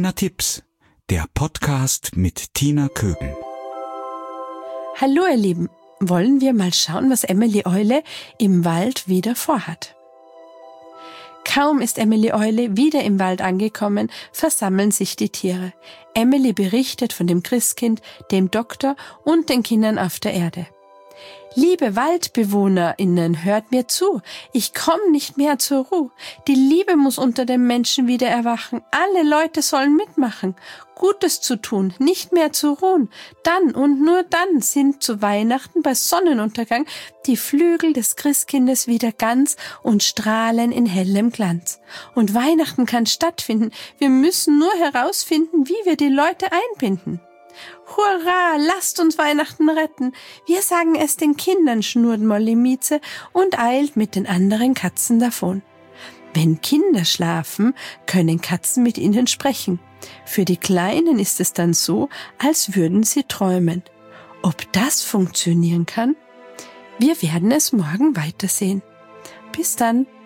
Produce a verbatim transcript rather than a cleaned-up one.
Tina Tipps, der Podcast mit Tina Kögel. Hallo ihr Lieben, wollen wir mal schauen, was Emily Eule im Wald wieder vorhat. Kaum ist Emily Eule wieder im Wald angekommen, versammeln sich die Tiere. Emily berichtet von dem Christkind, dem Doktor und den Kindern auf der Erde. Liebe WaldbewohnerInnen, hört mir zu. Ich komme nicht mehr zur Ruhe. Die Liebe muss unter den Menschen wieder erwachen. Alle Leute sollen mitmachen. Gutes zu tun, nicht mehr zu ruhen. Dann und nur dann sind zu Weihnachten bei Sonnenuntergang die Flügel des Christkindes wieder ganz und strahlen in hellem Glanz. Und Weihnachten kann stattfinden. Wir müssen nur herausfinden, wie wir die Leute einbinden. Hurra, lasst uns Weihnachten retten. Wir sagen es den Kindern, schnurrt Molly Mieze und eilt mit den anderen Katzen davon. Wenn Kinder schlafen, können Katzen mit ihnen sprechen. Für die Kleinen ist es dann so, als würden sie träumen. Ob das funktionieren kann? Wir werden es morgen weitersehen. Bis dann.